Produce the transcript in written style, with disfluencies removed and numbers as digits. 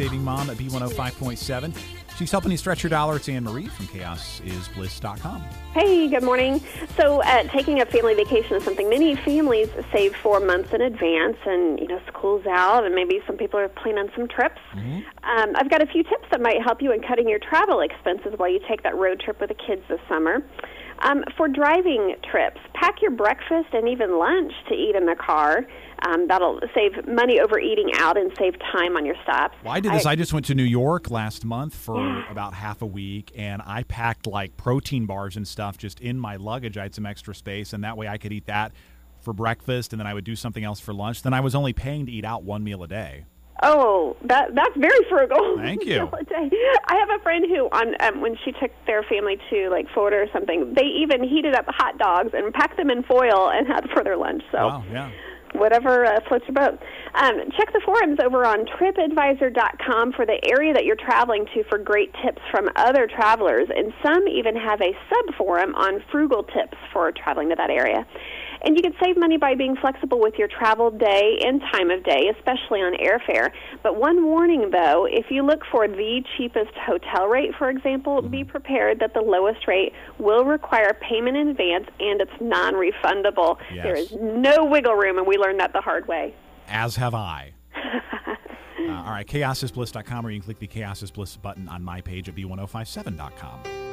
Saving Mom at B105.7. She's helping you stretch your dollar. It's Anne Marie from ChaosIsBliss.com. Hey, good morning. So taking a family vacation is something many families save for months in advance, and, school's out, and maybe some people are planning on some trips. Mm-hmm. I've got a few tips that might help you in cutting your travel expenses while you take that road trip with the kids this summer. For driving trips, pack your breakfast and even lunch to eat in the car. That'll save money over eating out and save time on your stops. Well, I did this. I just went to New York last month for about half a week, and I packed like protein bars and stuff just in my luggage. I had some extra space, and that way I could eat that for breakfast, and then I would do something else for lunch. Then I was only paying to eat out one meal a day. Oh, that's very frugal. Thank you. I have a friend who, when she took their family to like Florida or something, they even heated up hot dogs and packed them in foil and had for their lunch. So, wow, yeah. Whatever floats your boat. Check the forums over on TripAdvisor.com for the area that you're traveling to for great tips from other travelers, and some even have a sub-forum on frugal tips for traveling to that area. And you can save money by being flexible with your travel day and time of day, especially on airfare. But one warning, though, if you look for the cheapest hotel rate, for example, be prepared that the lowest rate will require payment in advance, and it's non-refundable. Yes. There is no wiggle room, and we learned that the hard way. As have I. All right, ChaosIsBliss.com, or you can click the Chaos is Bliss button on my page at B1057.com.